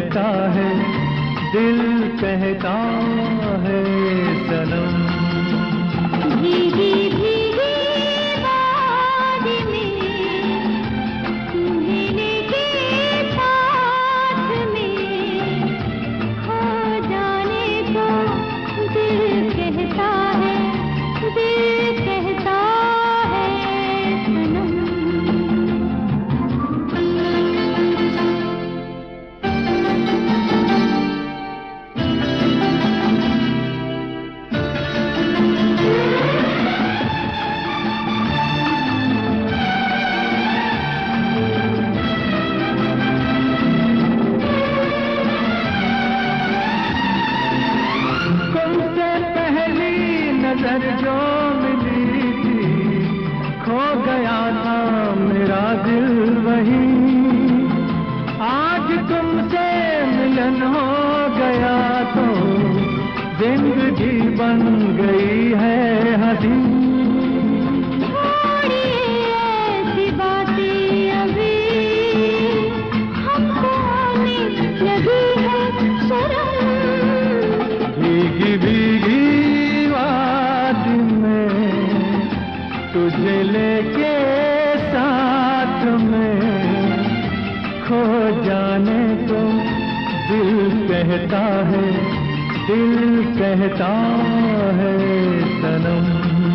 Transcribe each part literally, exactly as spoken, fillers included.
कहता है, दिल कहता है सनम। भीगी भीगी वादी में तुम्हें लेके साथ में, खो जाने को दिल कहता है, दिल कहता है सनम। नजर जो मिली थी, खो गया था मेरा दिल वही। आज तुमसे मिलन हो गया तो जिंदगी बन गई है हंसी। ऐसी बातें अभी हमको आने लगी है शर्म। भीगी भीगी तुझे लेके साथ में, खो जाने को दिल कहता है, दिल कहता है सनम।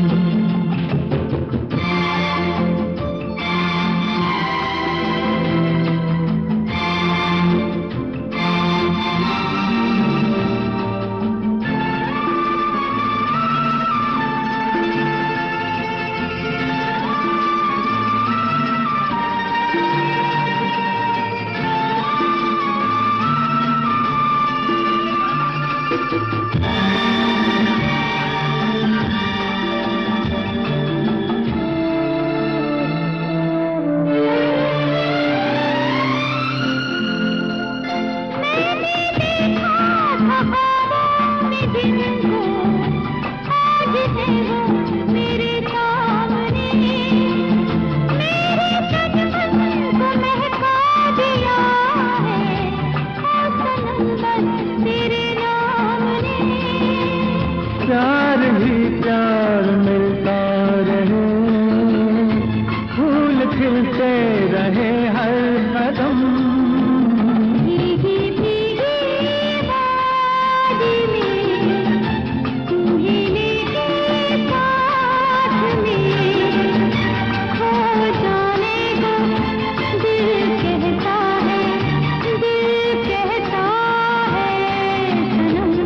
प्यार ही प्यार मिलता रहे, फूल खिलते रहे हर कदम। भीगी भीगी वादी में तुम्हें लेके साथ में, खो जाने को दिल कहता है, दिल कहता है सनम।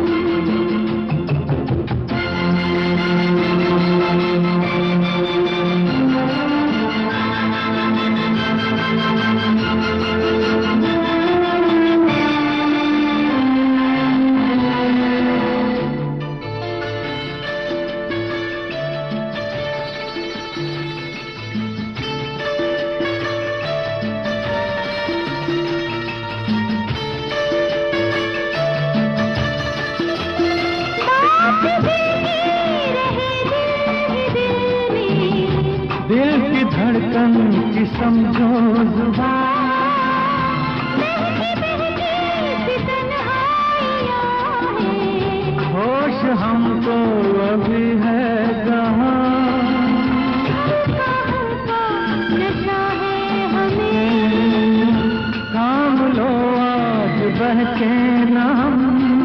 दिल की धड़कन की समझो जुबान, होश हमको अभी है जहाँ, नशा है हमें, थाम लो आज बहके नाम।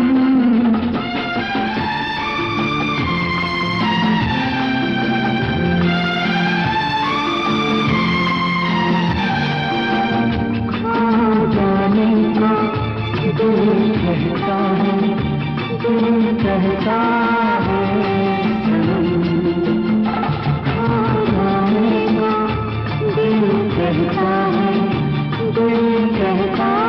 दिल कहता है, दिल कहता है सनम। खो जाने को दिल कहता है, दिल कहता